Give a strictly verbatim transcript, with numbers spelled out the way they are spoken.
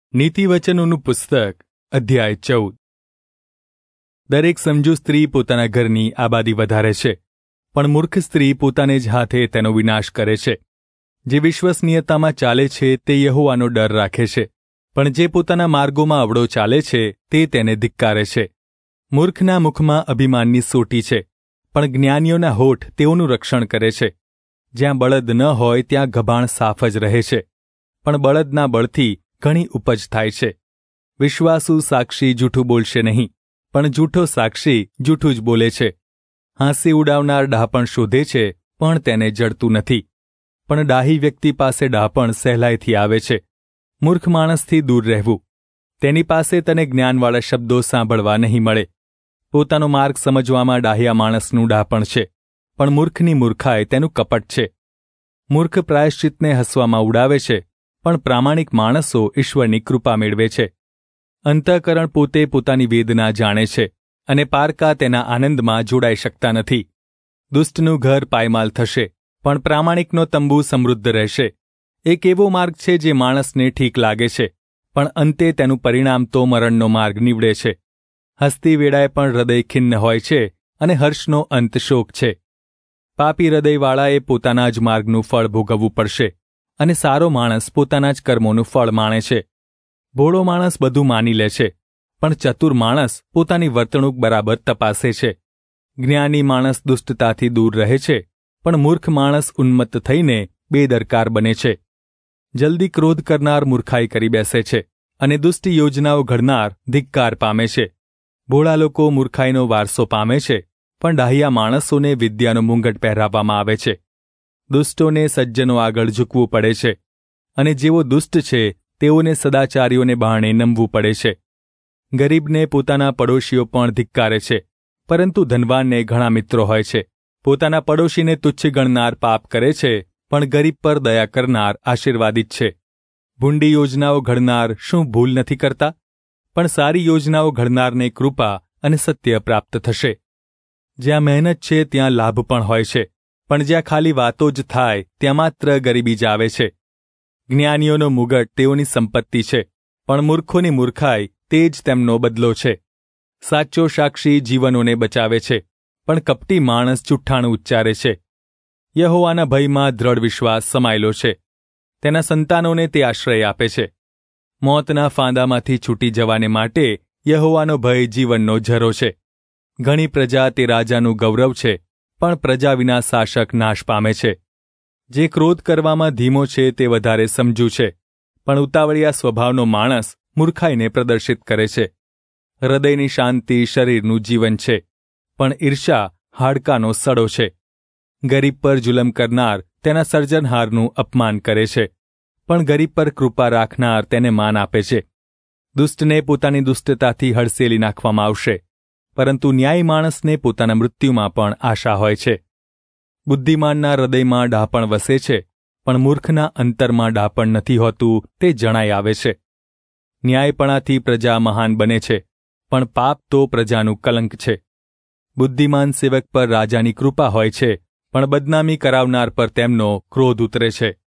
નીતિવચનોનું પુસ્તક અધ્યાય ચૌદ. દરેક સમજુ સ્ત્રી પોતાના ઘરની આબાદી વધારે છે, પણ મૂર્ખ સ્ત્રી પોતાને જ હાથે તેનો વિનાશ કરે છે. જે વિશ્વસનીયતામાં ચાલે છે તે યહોવાનો ડર રાખે છે, પણ જે પોતાના માર્ગોમાં અવળો ચાલે છે તે તેને ધિક્કારે છે. મૂર્ખના મુખમાં અભિમાનની સોટી છે, પણ જ્ઞાનીઓના હોઠ તેઓનું રક્ષણ કરે છે. જ્યાં બળદ ન હોય ત્યાં ગભાણ સાફ જ રહે છે, પણ બળદના બળથી ઘણી ઉપજ થાય છે. વિશ્વાસુ સાક્ષી જૂઠું બોલશે નહીં, પણ જૂઠો સાક્ષી જૂઠું જ બોલે છે. હાંસી ઉડાવનાર ડહાપણ શોધે છે, પણ તેને જડતું નથી. પણ ડાહી વ્યક્તિ પાસે ડહાપણ સહેલાઈથી આવે છે. મૂર્ખ માણસથી દૂર રહેવું. તેની પાસે તને જ્ઞાનવાળા શબ્દો સાંભળવા નહીં મળે. પોતાનો માર્ગ સમજવામાં ડાહ્યા માણસનું ડહાપણ છે, પણ મૂર્ખની મૂર્ખાઈ તેનું કપટ છે. મૂર્ખ પ્રાયશ્ચિતને હસવામાં ઉડાવે છે, પણ પ્રામાણિક માણસો ઈશ્વરની કૃપા મેળવે છે. અંતઃકરણ પોતે પોતાની વેદના જાણે છે, અને પારકા તેના આનંદમાં જોડાઈ શકતા નથી. દુષ્ટનું ઘર પાયમાલ થશે, પણ પ્રામાણિકનો તંબુ સમૃદ્ધ રહેશે. એક એવો માર્ગ છે જે માણસને ઠીક લાગે છે, પણ અંતે તેનું પરિણામ તો મરણનો માર્ગ નીવડે છે. હસતી વેળાએ પણ હૃદય ખિન્ન હોય છે, અને હર્ષનો અંત શોક છે. પાપી હૃદયવાળાએ પોતાના જ માર્ગનું ફળ ભોગવવું પડશે, અને સારો માણસ પોતાના જ કર્મોનું ફળ માણે છે. ભોળો માણસ બધું માની લે છે, પણ ચતુર માણસ પોતાની વર્તણૂક બરાબર તપાસે છે. જ્ઞાની માણસ દુષ્ટતાથી દૂર રહે છે, પણ મૂર્ખ માણસ ઉન્મત્ત થઈને બેદરકાર બને છે. જલ્દી ક્રોધ કરનાર મૂર્ખાઈ કરી બેસે છે, અને દુષ્ટ યોજનાઓ ઘડનાર ધિક્કાર પામે છે. ભોળા લોકો મૂર્ખાઈનો વારસો પામે છે, પણ ડાહ્યા માણસોને વિદ્યાનો મુંગટ પહેરાવવામાં આવે છે. દુષ્ટોને સજ્જનો આગળ ઝૂકવું પડે છે, અને જેઓ દુષ્ટ છે તેઓને સદાચારીઓને બહાણે નમવું પડે છે. ગરીબને પોતાના પડોશીઓ પણ ધિક્કારે છે, પરંતુ ધનવાનને ઘણા મિત્રો હોય છે. પોતાના પડોશીને તુચ્છ ગણનાર પાપ કરે છે, પણ ગરીબ પર દયા કરનાર આશીર્વાદિત છે. ભૂંડી યોજનાઓ ઘડનાર શું ભૂલ નથી કરતા? પણ સારી યોજનાઓ ઘડનારને કૃપા અને સત્ય પ્રાપ્ત થશે. જ્યાં મહેનત છે ત્યાં લાભ પણ હોય છે, પણ જ્યાં ખાલી વાતો જ થાય ત્યાં માત્ર ગરીબી જ આવે છે. જ્ઞાનીઓનો મુગટ તેઓની સંપત્તિ છે, પણ મૂર્ખોની મૂર્ખાઈ તે જ તેમનો બદલો છે. સાચો સાક્ષી જીવનોને બચાવે છે, પણ કપટી માણસ જુઠ્ઠાણું ઉચ્ચારે છે. યહોવાના ભયમાં દ્રઢ વિશ્વાસ સમાયેલો છે, તેના સંતાનોને તે આશ્રય આપે છે. મોતના ફાંદામાંથી છૂટી જવાને માટે યહોવાનો ભય જીવનનો ઝરો છે. ઘણી પ્રજા તે રાજાનું ગૌરવ છે, પણ પ્રજા વિના શાસક નાશ પામે છે. જે ક્રોધ કરવામાં ધીમો છે તે વધારે સમજુ છે, પણ ઉતાવળિયા સ્વભાવનો માણસ મૂર્ખાઈને પ્રદર્શિત કરે છે. હૃદયની શાંતિ શરીરનું જીવન છે, પણ ઈર્ષા હાડકાનો સડો છે. ગરીબ પર જુલમ કરનાર તેના સર્જનહારનું અપમાન કરે છે, પણ ગરીબ પર કૃપા રાખનાર તેને માન આપે છે. દુષ્ટને પોતાની દુષ્ટતાથી હડસેલી નાખવામાં આવશે, પરંતુ ન્યાયી માણસને પોતાના મૃત્યુમાં પણ આશા હોય છે. બુદ્ધિમાનના હૃદયમાં ડહાપણ વસે છે, પણ મૂર્ખના અંતરમાં ડહાપણ નથી હોતું તે જણાઈ આવે છે. ન્યાયપણાથી પ્રજા મહાન બને છે, પણ પાપ તો પ્રજાનું કલંક છે. બુદ્ધિમાન સેવક પર રાજાની કૃપા હોય છે, પણ બદનામી કરાવનાર પર તેમનો ક્રોધ ઉતરે છે.